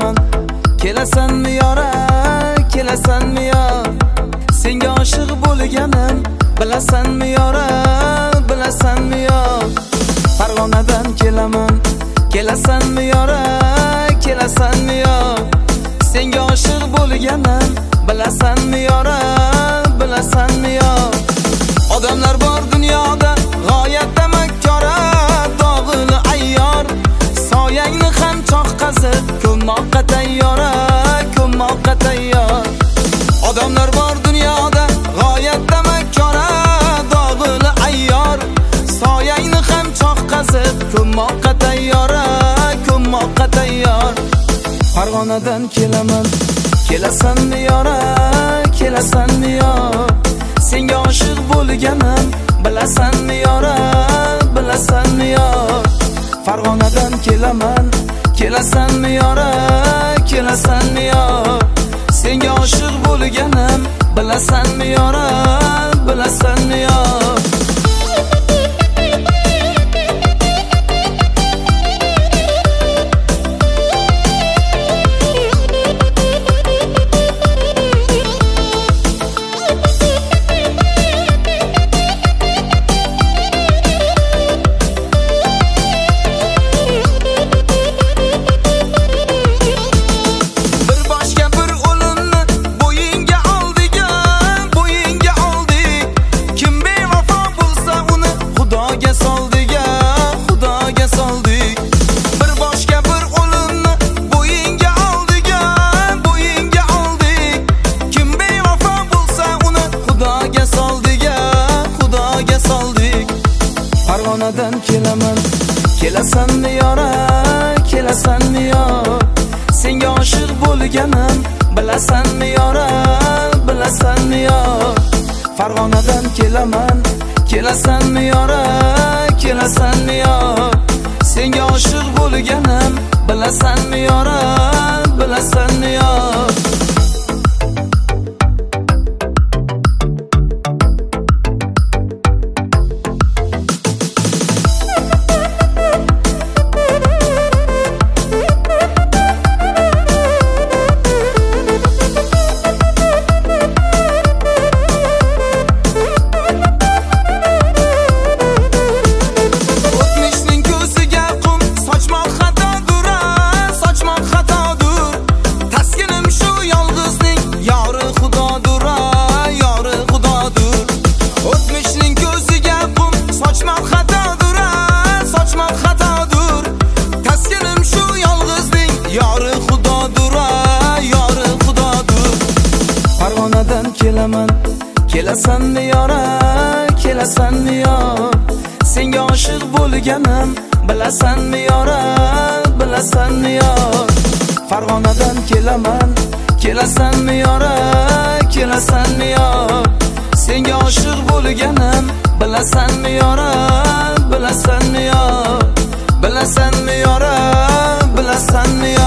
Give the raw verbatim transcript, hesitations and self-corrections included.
kelaman. Kelasanmi yora, kelasanmi yo? Senga oshiq bo'lganim, bilasanmi yora, bilasanmi yo? Farg'onadan kelaman. Kelasanmi yora, kelasanmi yo? Senga oshiq bo'lganim, bilasanmi yora, bilasanmi yo? Odamlar bor dunyoda g'oyatda makkora, dog'ini ayyor, soyangni ham choq qazib ko'mmoqqa tayyora, ko'mmoqqa tayyor. Odamlar bor dunyoda g'oyatda makkora, dog'ini ayyor, soyangni ham choq qazib ko'mmoqqa tayyora, ko'mmoqqa tayyor. Farg'onadan kelaman. Kelasanmi yora, kelasanmi yo? Senga oshiq bo'lganim, bilasanmi yora, bilasanmi yo? Farg'onadan kelaman. Kelasanmi yora, kelasanmi yo? Senga oshiq bo'lganim, bilasanmi yora, bilasanmi yo? Farg'onadan kelaman. Kelasanmi yora, kelasanmi yo? Senga oshiq bo'lganim, bilasanmi yora, bilasanmi yo? Farg'onadan kelaman. Kelasanmi yora, kelasanmi yo? Senga oshiq bo'lganim, bilasanmi yora, bilasanmi yo? Farg'onadan kelaman. Kelasanmi yora, kelasanmi yo? Senga oshiq bo'lganim, bilasanmi yora, bilasanmi yo? Farg'onadan kelaman. Kelasanmi yora, kelasanmi yo? Senga oshiq bo'lganim, bilasanmi yora, bilasanmi yo? Bilasanmi yora, bilasanmi yo?